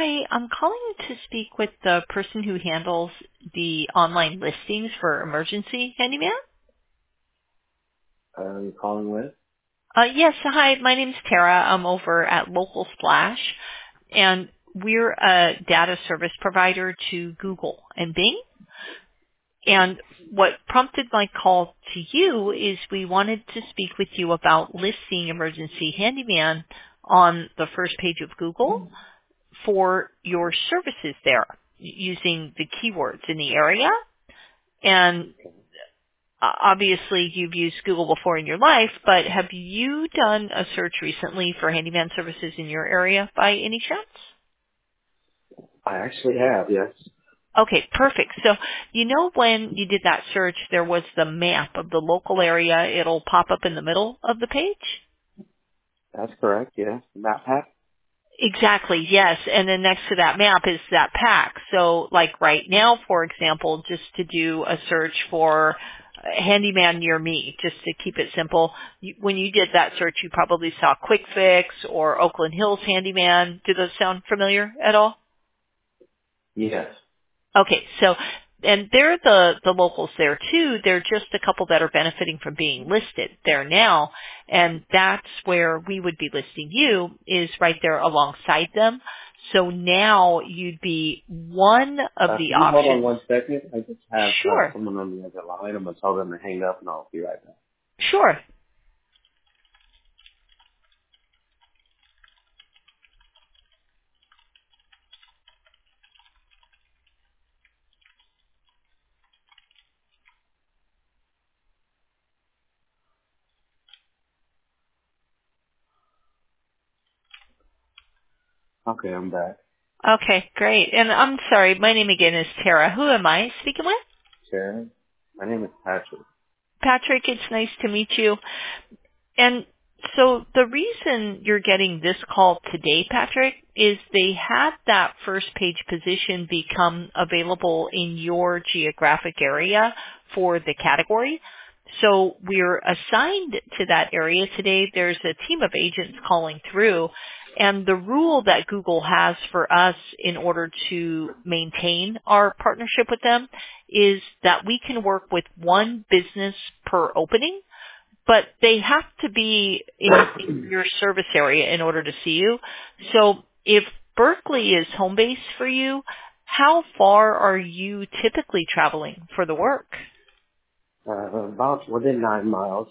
Hi, I'm calling to speak with the person who handles the online listings for emergency handyman. You calling with? Yes, hi, my name's Tara. I'm over at Local Splash, and we're a data service provider to Google and Bing. And what prompted my call to you is we wanted to speak with you about listing emergency handyman on the first page of Google for your services there using the keywords in the area. And obviously you've used Google before in your life, but have you done a search recently for handyman services in your area by any chance? I actually have, yes. Okay, perfect. So you know when you did that search, there was the map of the local area. It'll pop up in the middle of the page? That's correct, yes. Map pack? Exactly, yes. And then next to that map is that pack. So like right now, for example, just to do a search for handyman near me, just to keep it simple, when you did that search, you probably saw Quick Fix or Oakland Hills Handyman. Do those sound familiar at all? Yes. Okay, so, and they're the locals there too. They're just a couple that are benefiting from being listed there now. And that's where we would be listing you, is right there alongside them. So now you'd be one of the Can you hold on options. 1 second? I just have Sure, someone on the other line. I'm going to tell them to hang up and I'll be right back. sure. Okay, I'm back. Okay, great. And I'm sorry, my name again is Tara. Who am I speaking with? Sharon? My name is Patrick. Patrick, it's nice to meet you. And so the reason you're getting this call today, Patrick, is they had that first page position become available in your geographic area for the category. So we're assigned to that area today. There's a team of agents calling through. And the rule that Google has for us in order to maintain our partnership with them is that we can work with one business per opening, but they have to be in your service area in order to see you. So if Berkeley is home base for you, how far are you typically traveling for the work? About within 9 miles.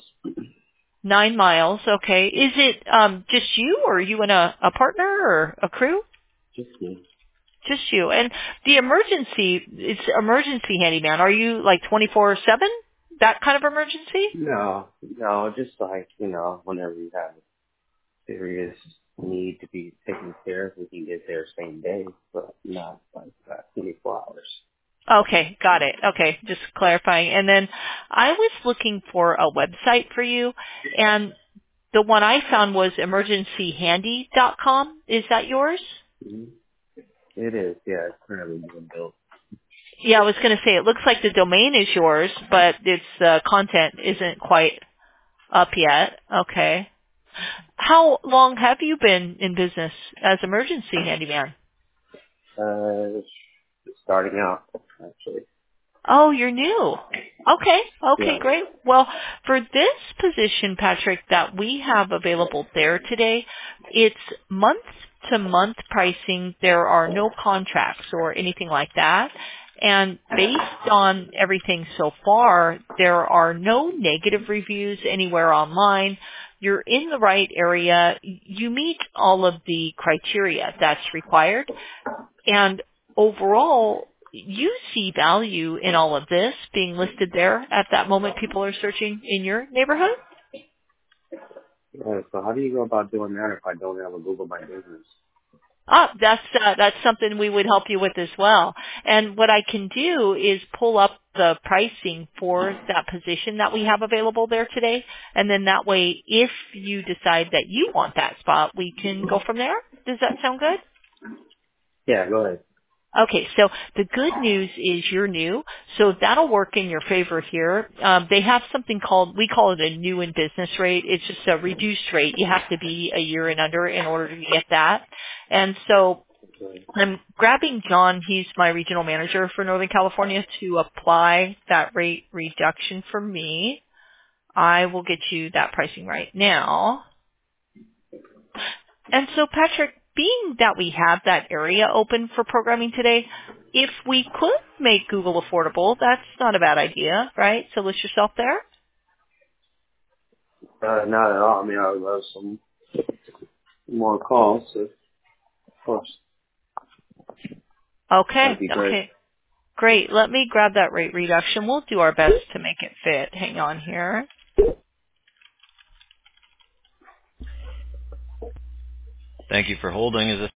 9 miles, okay. Is it just you, or are you and a partner or a crew? Just me. Just you. And the emergency, it's emergency handyman. Are you like 24/7? That kind of emergency? No, just like, whenever you have a serious need to be taken care of, we can get there same day, but not like 24 hours. Okay, got it. Okay, just clarifying. And then I was looking for a website for you, and the one I found was emergencyhandy.com. Is that yours? Mm-hmm. It is, yeah. It's currently being built. Yeah, I was going to say it looks like the domain is yours, but its content isn't quite up yet. Okay. How long have you been in business as emergency handyman? Starting out, actually. Oh, you're new. Okay. Okay, Yeah. great. Well, for this position, Patrick, that we have available there today, it's month to month pricing. There are no contracts or anything like that. And based on everything so far, there are no negative reviews anywhere online. You're in the right area. You meet all of the criteria that's required. And overall, you see value in all of this being listed there at that moment people are searching in your neighborhood? Yeah, so how do you go about doing that if I don't have a Google My Business? That's something we would help you with as well. And what I can do is pull up the pricing for that position that we have available there today. And then that way, if you decide that you want that spot, we can go from there. Does that sound good? Yeah, go ahead. Okay, so the good news is you're new, so that'll work in your favor here. They have something called, we call it a new in business rate. It's just a reduced rate. You have to be a year and under in order to get that. And so Okay. I'm grabbing John. He's my regional manager for Northern California to apply that rate reduction for me. I will get you that pricing right now. And so, Patrick, being that we have that area open for programming today, if we could make Google affordable, that's not a bad idea, right? So list yourself there. Not at all. I mean, I would love some more calls, so of course. That'd Okay. be great. Okay. Great. Let me grab that rate reduction. We'll do our best to make it fit. Hang on here. Thank you for holding. Is this